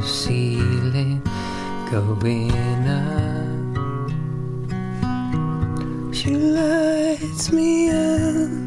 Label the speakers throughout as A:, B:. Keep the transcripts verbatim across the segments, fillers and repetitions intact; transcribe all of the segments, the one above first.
A: ceiling going up. She lights me up.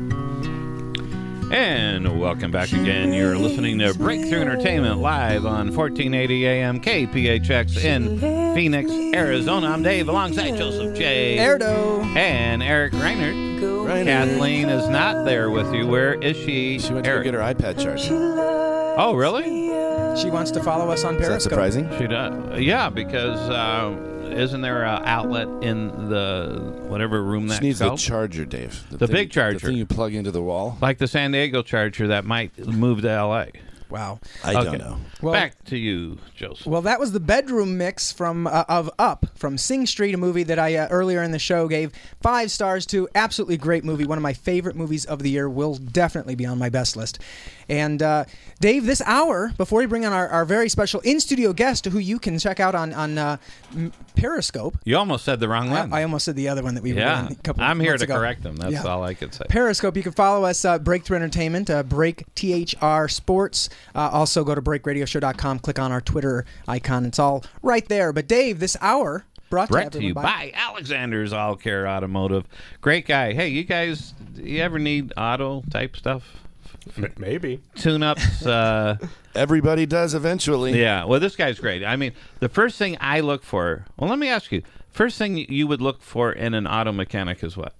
B: And welcome back again. You're listening to Breakthrough Entertainment live on fourteen eighty A M K P H X in Phoenix, Arizona. I'm Dave alongside Joseph J.
C: Erdo.
B: And Eric Reinert.
D: Reinert.
B: Kathleen is not there with you. Where is she?
D: She went
B: Eric?
D: to go get her iPad charged.
B: Oh, really?
C: She wants to follow us on
D: Is that
C: Periscope.
D: surprising?
B: She does. Yeah, because uh, isn't there an outlet in the whatever room that's
D: She needs
B: called?
D: the charger, Dave.
B: The
D: thing-
B: big charger.
D: The thing you plug into the wall.
B: Like the San Diego charger that might move to L A.
C: Wow.
D: I
B: Okay.
D: don't know.
C: Well,
B: Back to you, Joseph.
C: Well, that was the bedroom mix from uh, of Up from Sing Street, a movie that I uh, earlier in the show gave five stars to. Absolutely great movie. One of my favorite movies of the year. Will definitely be on my best list. And uh, Dave, this hour, before we bring on our, our very special in-studio guest, who you can check out on, on uh, Periscope.
B: You almost said the wrong one.
C: I, I almost said the other one that we
B: yeah.
C: were doing a couple
B: I'm here
C: months
B: to
C: ago.
B: correct them. That's
C: Yeah.
B: all I could say.
C: Periscope, you can follow us, uh, Breakthrough Entertainment, uh, Break T H R Sports. Uh, also go to break radio show dot com, click on our Twitter icon. It's all right there. But Dave, this hour brought,
B: Brought
C: to,
B: to you
C: by,
B: by Alexander's All Care Automotive. Great guy. Hey, you guys, do you ever need auto type stuff?
E: Maybe.
B: Tune-ups? Uh,
D: Everybody does eventually.
B: yeah. Well, this guy's great. I mean, the first thing I look for, well, let me ask you. First thing you would look for in an auto mechanic is what?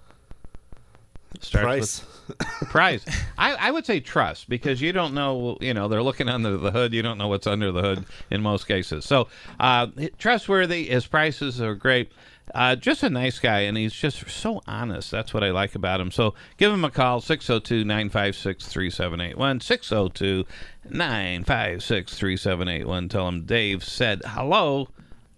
B: Starts
E: Price.
B: with price. I, I would say trust, because you don't know, you know, they're looking under the hood. You don't know what's under the hood in most cases. So uh, trustworthy. His prices are great. Uh, just a nice guy, and he's just so honest. That's what I like about him. So give him a call, six oh two, nine five six, three seven eight one, six oh two, nine five six, three seven eight one. Tell him Dave said hello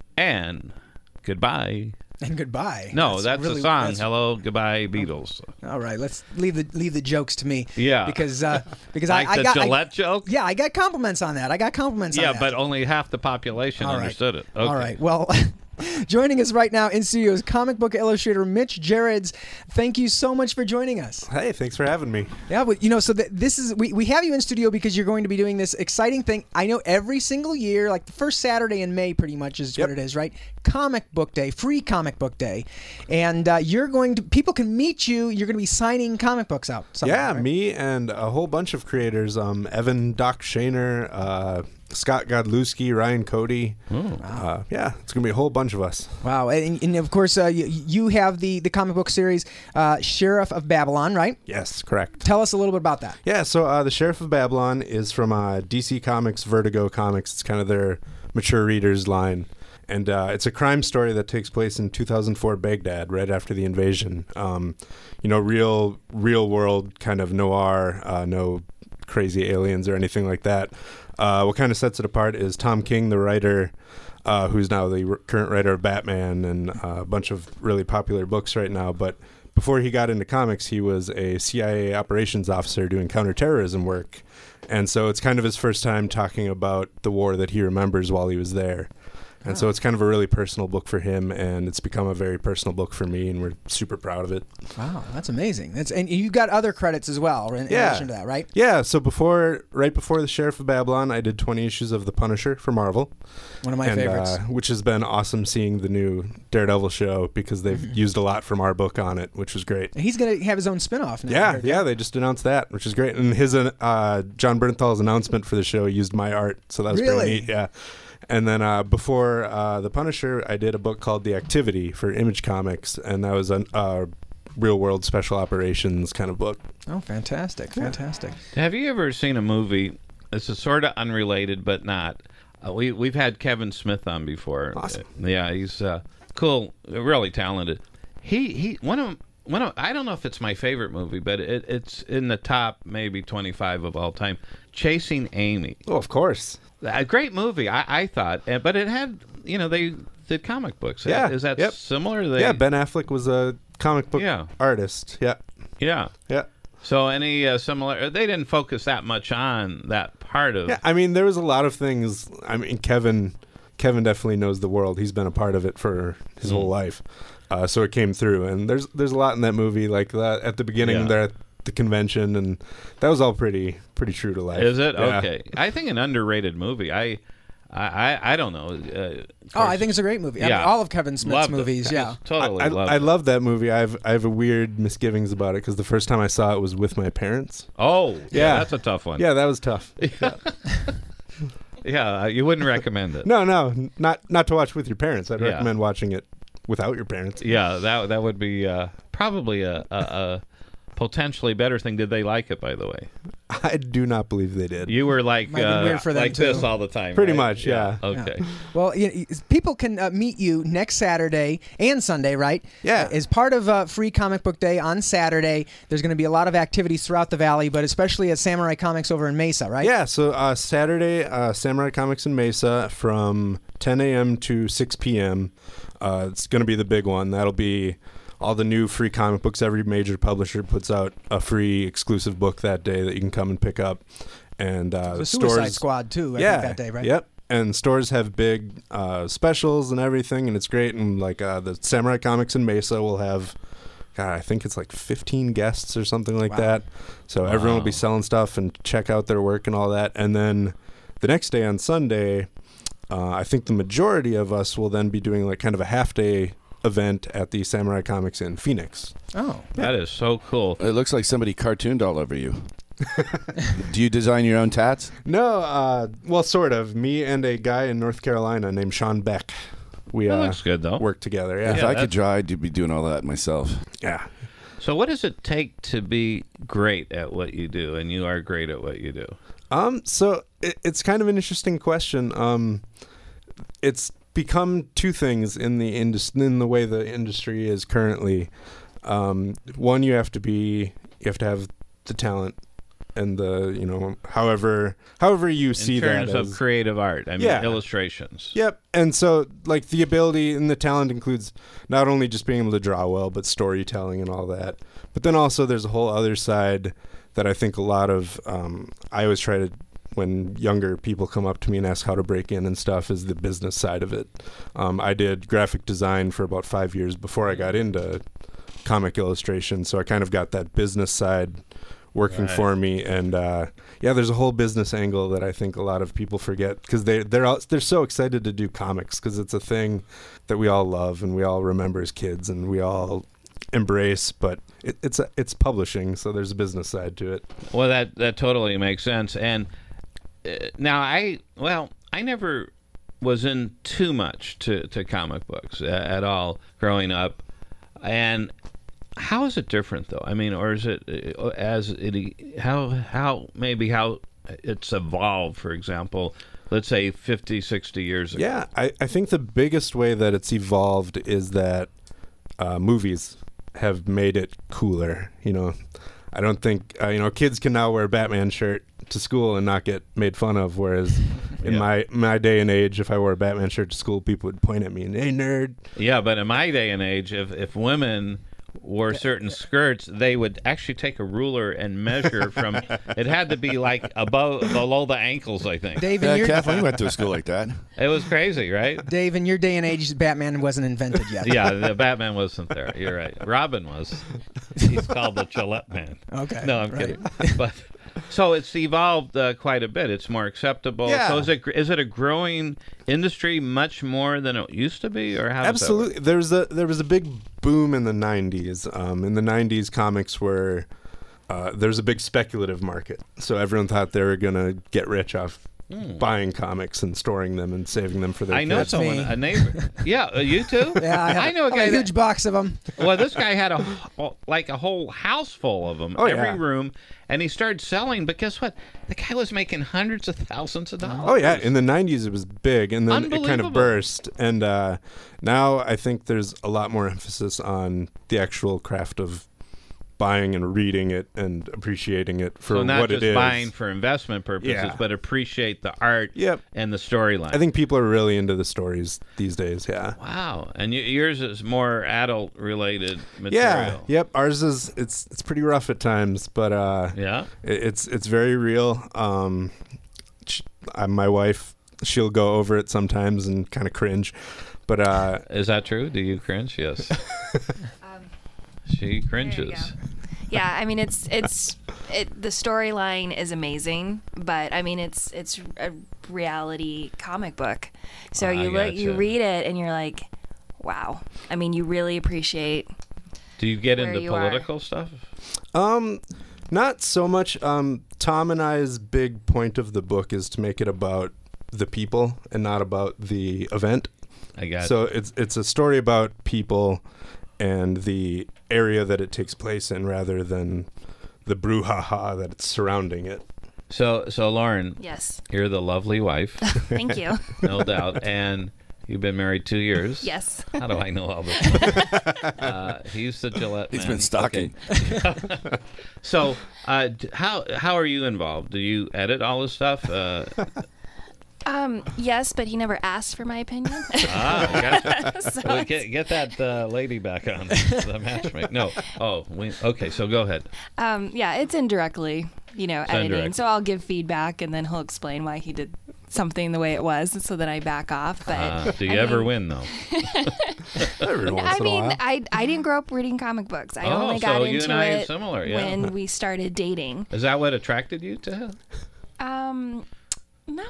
B: and goodbye.
C: And goodbye.
B: No, that's,
C: really,
B: the song.
C: that's-
B: Hello, goodbye, Beatles.
C: All right, let's leave the leave the jokes to me.
B: Yeah.
C: Because uh, because
B: Like
C: I, I
B: the
C: got
B: Gillette
C: I,
B: joke?
C: Yeah, I got compliments on that. I got compliments on
B: Yeah,
C: that.
B: but only half the population
C: All right.
B: understood it. Okay.
C: All right. Well, joining us right now in studio is comic book illustrator Mitch Gerads. Thank you so much for joining us.
E: Hey, thanks for having me.
C: Yeah, but you know, so th- this is we, we have you in studio because you're going to be doing this exciting thing. I know every single year, like the first Saturday in May, pretty much is
E: Yep.
C: what it is, right? Comic Book Day, free Comic Book Day, and uh, you're going to people can meet you. You're going to be signing comic books out. somewhere,
E: Yeah,
C: right?
E: me and a whole bunch of creators. Um, Evan Doc Shaner, uh, Scott Godlewski, Ryan Cody. Uh, yeah, it's gonna be a whole bunch of us.
C: Wow, and, and of course, uh, you, you have the the comic book series, uh, Sheriff of Babylon, right?
E: Yes, correct.
C: Tell us a little bit about that.
E: Yeah, so uh, the Sheriff of Babylon is from uh, D C Comics, Vertigo Comics. It's kind of their mature readers line. And uh, it's a crime story that takes place in two thousand four Baghdad, right after the invasion. Um, you know, real, real world kind of noir, uh, no crazy aliens or anything like that. Uh, what kind of sets it apart is Tom King, the writer, uh, who's now the r- current writer of Batman and uh, a bunch of really popular books right now. But before he got into comics, he was a C I A operations officer doing counterterrorism work. And so it's kind of his first time talking about the war that he remembers while he was there. And so it's kind of a really personal book for him, and it's become a very personal book for me, and we're super proud of it.
C: Wow, that's amazing. That's and you've got other credits as well in, in
E: Yeah.
C: addition to that, right?
E: Yeah, so before, right before the Sheriff of Babylon, I did twenty issues of The Punisher for Marvel.
C: One of my
E: and,
C: favorites.
E: Uh, which has been awesome seeing the new Daredevil show because they've
C: Mm-hmm.
E: used a lot from our book on it, which was great.
C: And he's going to have his own spin-off now. I
E: Yeah,
C: heard.
E: yeah, they just announced that, which is great. And his uh, John Bernthal's announcement for the show used my art, so that was
C: Really?
E: pretty neat. Yeah. And then uh, before uh, The Punisher, I did a book called The Activity for Image Comics, and that was a uh, real-world special operations kind of book.
C: Oh, fantastic, fantastic.
B: Have you ever seen a movie? This is sort of unrelated, but not. Uh, we we've had Kevin Smith on before.
E: Awesome.
B: Uh, yeah, he's uh, cool, really talented. He he one of one of I don't know if it's my favorite movie, but it, it's in the top maybe twenty-five of all time. Chasing Amy.
E: Oh, of course.
B: A great movie, I, I thought, uh, but it had you know they did comic books.
E: Yeah,
B: Is that
E: yep.
B: similar? They,
E: Yeah, Ben Affleck was a comic book
B: Yeah.
E: artist. Yeah,
B: Yeah.
E: yeah.
B: So any uh, similar? They didn't focus that much on that part of.
E: Yeah, I mean, there was a lot of things. I mean, Kevin, Kevin definitely knows the world. He's been a part of it for his
B: Mm.
E: whole life, uh, so it came through. And there's there's a lot in that movie, like that at the beginning.
B: Yeah.
E: They're at the convention, and that was all pretty pretty true to life.
B: Is it?
E: Yeah.
B: Okay. I think an underrated movie. I I, I, I don't know. Uh,
C: Oh, I think it's a great movie. I mean,
B: Yeah.
C: all of Kevin Smith's
B: Loved it.
C: movies, yeah.
B: Totally
E: I,
B: loved
E: I
B: it.
E: love that movie. I have I have a weird misgivings about it because the first time I saw it was with my parents.
B: Oh, yeah,
E: Yeah.
B: that's a tough one.
E: Yeah, that was tough.
B: Yeah, uh, you wouldn't recommend it.
E: No, no, not not to watch with your parents. I'd
B: Yeah.
E: recommend watching it without your parents.
B: Yeah, that that would be uh, probably a, a, a potentially better thing. Did they like it, by the way?
E: I do not believe they did.
B: You were like
C: Might be
B: uh,
C: weird for them,
B: like this
C: too.
B: all the time.
E: Pretty
B: right?
E: much, yeah.
B: Okay.
C: Well, you know, people can uh, meet you next Saturday and Sunday, right?
E: Yeah.
C: Uh, as part of uh, Free Comic Book Day on Saturday, there's going to be a lot of activities throughout the valley, but especially at Samurai Comics over in Mesa, right?
E: Yeah, so uh, Saturday, uh, Samurai Comics in Mesa from ten a.m. to six p.m. Uh, it's going to be the big one. That'll be all the new free comic books. Every major publisher puts out a free exclusive book that day that you can come and pick up. And uh,
C: The
E: stores,
C: Suicide Squad, too, I
E: yeah,
C: think, that day, right?
E: Yep. And stores have big uh, specials and everything, and it's great. And like uh, the Samurai Comics in Mesa will have, God, I think it's like fifteen guests or something like
C: Wow.
E: that. So everyone will be
B: Wow.
E: selling stuff and check out their work and all that. And then the next day on Sunday, uh, I think the majority of us will then be doing like kind of a half day event at the Samurai Comics in Phoenix.
C: Oh.
B: That is so cool.
D: It looks like somebody cartooned all over you. Do you design your own tats?
E: No, uh, well, sort of. Me and a guy in North Carolina named Sean Beck. We
B: That
E: uh,
B: looks good, though.
E: work together.
D: If
E: Yeah,
D: I
B: that-
D: could draw, I'd be doing all that myself.
E: yeah.
B: So, what does it take to be great at what you do? And you are great at what you do.
E: Um, so it, it's kind of an interesting question. Um, it's become two things in the indus- in the way the industry is currently. Um, one, you have to be, you have to have the talent and the, you know, however, however you see
B: In terms
E: that
B: of
E: as-
B: creative art, I mean,
E: Yeah.
B: illustrations.
E: Yep. And so, like, the ability and the talent includes not only just being able to draw well, but storytelling and all that. But then also, there's a whole other side that I think a lot of, um, I always try to, when younger people come up to me and ask how to break in and stuff, is the business side of it. Um, I did graphic design for about five years before I got into comic illustration. So I kind of got that business side working
B: Right.
E: for me, and uh, yeah, there's a whole business angle that I think a lot of people forget because they they're all, they're so excited to do comics because it's a thing that we all love and we all remember as kids and we all embrace. But it, it's a, it's publishing, so there's a business side to it.
B: Well, that that totally makes sense. And uh, now I, well, I never was in too much to, to comic books uh, at all growing up. And how is it different, though? I mean, or is it uh, as it how how maybe how it's evolved? For example, let's say fifty, sixty years ago.
E: Yeah, I, I think the biggest way that it's evolved is that uh, movies have made it cooler. You know, I don't think uh, you know kids can now wear a Batman shirt to school and not get made fun of, whereas in
B: Yeah.
E: my my day and age, if I wore a Batman shirt to school, people would point at me and, "Hey, nerd."
B: Yeah, but in my day and age, if if women wore certain skirts, they would actually take a ruler and measure from. It had to be like above, below the ankles, I think.
C: Dave, in
D: Yeah,
C: your,
D: Kathleen went to a school like that.
B: It was crazy, right?
C: Dave, in your day and age, Batman wasn't invented yet.
B: Yeah, the Batman wasn't there. You're right. Robin was. He's called the Gillette Man.
C: Okay,
B: No, I'm
C: right.
B: kidding. But so it's evolved uh, quite a bit. It's more acceptable.
E: Yeah.
B: So is it is it a growing industry much more than it used to be, or how? does that work?
E: Absolutely. There was a there was a big boom in the nineties. Um, in the nineties, comics were uh, there's a big speculative market. So everyone thought they were gonna get rich off buying comics and storing them and saving them for their
B: I know
E: kids.
B: someone,
C: me.
B: a neighbor. Yeah, uh, you too.
C: Yeah, I, have,
B: I know a
C: I have
B: guy.
C: a
B: that-
C: huge box of them.
B: Well, this guy had a wh- like a whole house full of them,
E: Oh,
B: every
E: yeah.
B: room, and he started selling. But guess what? The guy was making hundreds of thousands of dollars.
E: Oh yeah, in the nineties it was big, and then it kind
B: Unbelievable.
E: of burst. And uh, now I think there's a lot more emphasis on the actual craft of buying and reading it and appreciating it for
B: so not
E: what
B: just
E: it is.
B: buying for investment purposes,
E: Yeah.
B: but appreciate the art
E: Yep.
B: and the storyline.
E: I think people are really into the stories these days. Yeah.
B: Wow, and y- yours is more adult-related
E: Yeah.
B: material.
E: Yep. Ours is it's it's pretty rough at times, but uh,
B: Yeah.
E: it, it's it's very real. Um, sh- uh, my wife, she'll go over it sometimes and kind of cringe, but uh,
B: Is that true? Do you cringe? Yes.
F: Um,
B: She
F: there you
B: cringes.
F: go. Yeah, I mean it's it's it, the storyline is amazing, but I mean, it's it's a reality comic book. So
B: I
F: you look,
B: gotcha.
F: you read it, and you're like, wow. I mean, you really appreciate.
B: Do you get
F: Where
B: into
F: you are.
B: political stuff?
E: Um, not so much. Um, Tom and I's big point of the book is to make it about the people and not about the event.
B: I got
E: So it's it's a story about people and the area that it takes place in, rather than the brouhaha that's surrounding it.
B: So, so Lauren,
F: Yes.
B: you're the lovely wife,
F: Thank you.
B: no doubt, and you've been married two years.
F: Yes.
B: How do I know all this? uh, he's the Gillette
D: He's
B: man.
D: been stalking.
B: Okay. So, uh, d- how how are you involved? Do you edit all this stuff? Uh,
F: Um. Yes, but he never asked for my opinion.
B: ah, gotcha.
F: So
B: Well,
F: it's-
B: get get that uh, lady back on the matchmaker. No. Oh, we, okay. So go ahead.
F: um. Yeah, it's indirectly, you know, editing.
B: indirect.
F: So I'll give feedback, and then he'll explain why he did something the way it was, so that I back off. But
B: Uh, do you
F: I
B: ever
F: mean-
B: win though?
E: Every once
F: I
E: in a
F: mean,
E: while.
F: I I didn't grow up reading comic books. I
B: Oh,
F: only
B: so
F: got
B: you
F: into
B: and I are
F: it
B: similar, yeah.
F: when we started dating.
B: Is that what attracted you to him?
F: Um, no.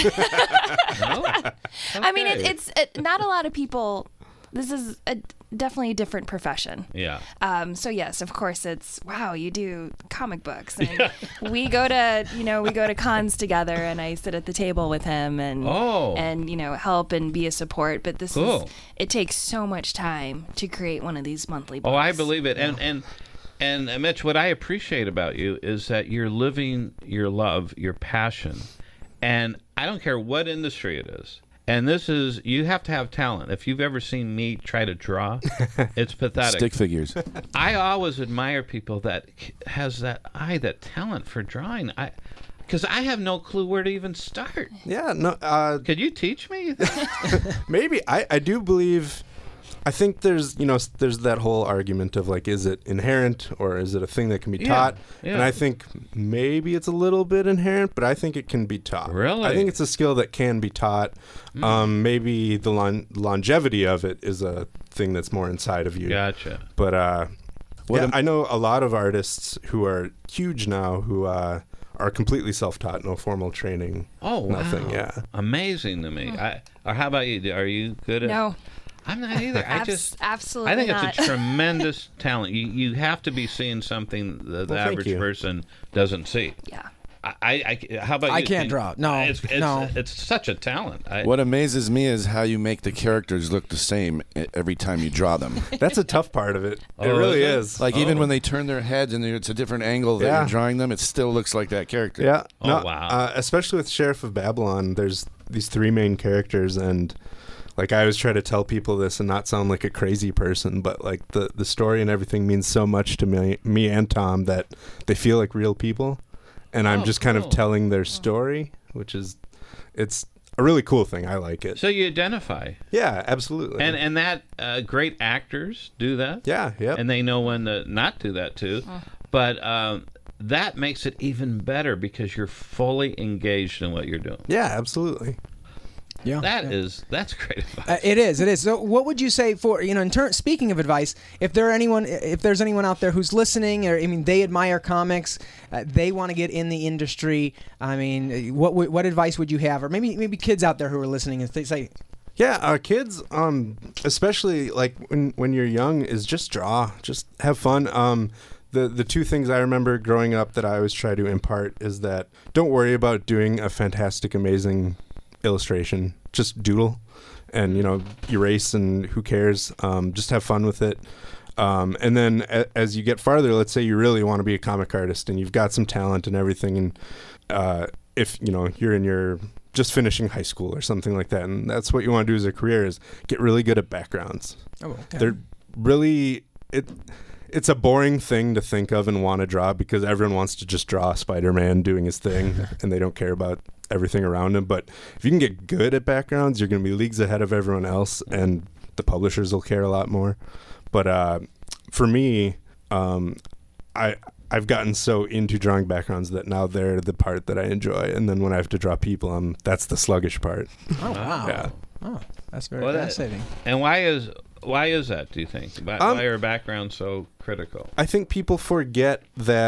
B: No.
F: I mean, it,
B: Okay.
F: it's it, not a lot of people. This is a, definitely a different profession.
B: Yeah.
F: Um, so yes, of course, it's wow. You do comic books, and we go to you know we go to cons together, and I sit at the table with him, and
B: Oh.
F: and you know help and be a support. But this
B: Cool.
F: is it takes so much time to create one of these monthly books.
B: Oh, I believe it. And and and uh, Mitch, what I appreciate about you is that you're living your love, your passion, and I don't care what industry it is. And this is, you have to have talent. If you've ever seen me try to draw, it's pathetic.
D: Stick figures.
B: I always admire people that has that eye, that talent for drawing. I, because I have no clue where to even start.
E: Yeah, no, uh,
B: Could you teach me?
E: maybe. I, I do believe, I think there's, you know, s- there's that whole argument of like, is it inherent or is it a thing that can be
B: Yeah,
E: taught?
B: yeah.
E: And I think maybe it's a little bit inherent, but I think it can be taught.
B: Really?
E: I think it's a skill that can be taught. Um, maybe the lon- longevity of it is a thing that's more inside of you.
B: Gotcha.
E: But uh,
D: What
E: yeah,
D: am-
E: I know a lot of artists who are huge now who uh, are completely self-taught, no formal training.
B: Oh, wow.
E: Nothing, yeah.
B: Amazing to me. I, or how about you? Are you good at
F: No,
B: I'm not either. I
F: abs-
B: just
F: absolutely
B: I think
F: not.
B: it's a tremendous talent. You you have to be seeing something the, the
E: Well, thank
B: average
E: you.
B: person doesn't see.
F: yeah.
B: I, I, I how about
C: I
B: you?
C: can't draw. No,
B: it's, it's,
C: no.
B: It's such a talent. I,
D: What amazes me is how you make the characters look the same e- every time you draw them.
E: That's a tough part of it. It
B: Oh,
E: really
B: is it?
E: is.
D: Like even
B: Oh.
D: when they turn their heads and it's a different angle that
E: Yeah.
D: you're drawing them, it still looks like that character.
E: Yeah.
B: Oh,
E: no,
B: wow.
E: Uh, especially with Sheriff of Babylon, there's these three main characters, and like I always try to tell people this and not sound like a crazy person, but like the the story and everything means so much to me, me and Tom, that they feel like real people, and I'm
B: Oh,
E: just kind
B: cool.
E: of telling their story, which is it's a really cool thing. I like it.
B: so you identify,
E: Yeah, absolutely.
B: and and that uh, great actors do that.
E: yeah, yeah.
B: And they know when to not do that too. But um, that makes it even better because you're fully engaged in what you're doing.
E: yeah, absolutely.
C: Yeah.
B: That is that's great advice.
C: Uh, it is. It is. So, what would you say for you know? In turn, speaking of advice, if there are anyone, if there's anyone out there who's listening, or I mean, they admire comics, uh, they want to get in the industry. I mean, what would- what advice would you have, or maybe maybe kids out there who are listening and they say,
E: Yeah, uh, kids, um, especially like when when you're young, is just draw, just have fun. Um, the the two things I remember growing up that I always try to impart is that don't worry about doing a fantastic, amazing illustration. Just doodle, and you know, erase, and who cares? Um, just have fun with it. Um, and then a, as you get farther, let's say you really want to be a comic artist and you've got some talent and everything, and uh, if you know you're in your just finishing high school or something like that, and that's what you want to do as a career, is get really good at backgrounds.
C: "Oh, okay."
E: They're really it. It's a boring thing to think of and want to draw because everyone wants to just draw Spider-Man doing his thing and they don't care about everything around him. But if you can get good at backgrounds, you're going to be leagues ahead of everyone else, and the publishers will care a lot more. But uh, for me, um, I I've gotten so into drawing backgrounds that now they're the part that I enjoy, and then when I have to draw people, um, that's the sluggish part.
C: "Oh wow,
E: Yeah.
C: oh, that's very
B: Well, that-
C: fascinating."
B: And why is why is that? Do you think? Why,
E: Um,
B: why are backgrounds so critical?
E: I think people forget that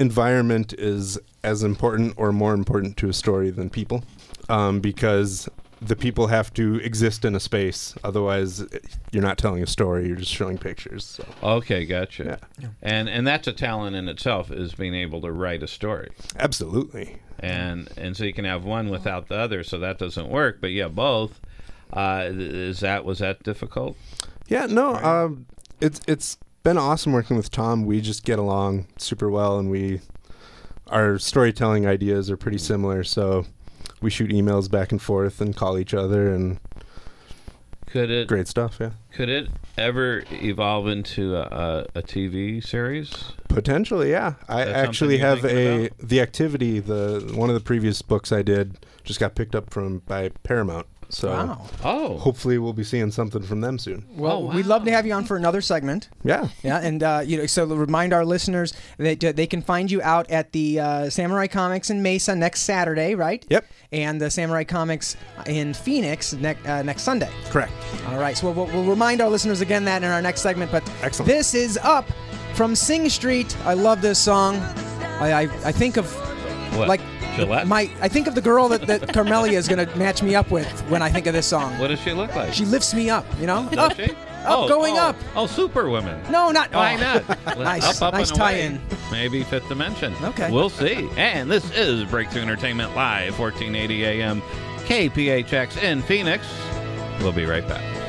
E: environment is as important or more important to a story than people, um, because the people have to exist in a space. Otherwise, you're not telling a story. You're just showing pictures. So.
B: Okay, gotcha.
E: Yeah.
B: And and that's a talent in itself, is being able to write a story.
E: Absolutely.
B: And and so you can have one without the other, so that doesn't work. But yeah, both. Uh, is that was that difficult?
E: Yeah, no. Um, it's it's been awesome working with Tom. We just get along super well, and we our storytelling ideas are pretty similar. So we shoot emails back and forth and call each other, and
B: Could it
E: great stuff. Yeah,
B: could it ever evolve into a, a, a T V series?
E: potentially. Yeah, I
B: That's
E: actually
B: something
E: have
B: you're
E: a
B: thinking
E: the activity. The one of the previous books I did just got picked up from by Paramount. So
C: Wow.
B: Oh,
E: hopefully we'll be seeing something from them soon.
C: Well,
B: Oh, wow.
C: we'd love to have you on for another segment.
E: Yeah.
C: Yeah, and uh, you know, so to remind our listeners that uh, they can find you out at the uh, Samurai Comics in Mesa next Saturday, right?
E: Yep.
C: And the Samurai Comics in Phoenix ne- uh, next Sunday.
E: Correct.
C: All right, so we'll, we'll remind our listeners again that in our next segment. But
E: Excellent.
C: this is Up from Sing Street. I love this song. I I, I think of
B: what?
C: like
B: Gillette?
C: my I think of the girl that, that Carmelia is going to match me up with when I think of this song.
B: What does she look like?
C: She lifts me up, you know?
B: Does
C: Up,
B: she?
C: up, going
B: oh,
C: up.
B: Oh, Superwoman.
C: No, not
B: Why
C: oh.
B: not?
C: Nice,
B: Up, up,
C: nice
B: and away.
C: tie-in.
B: Maybe fifth dimension.
C: Okay.
B: We'll see. And this is Breakthrough Entertainment Live, fourteen eighty A M, K P H X in Phoenix. We'll be right back.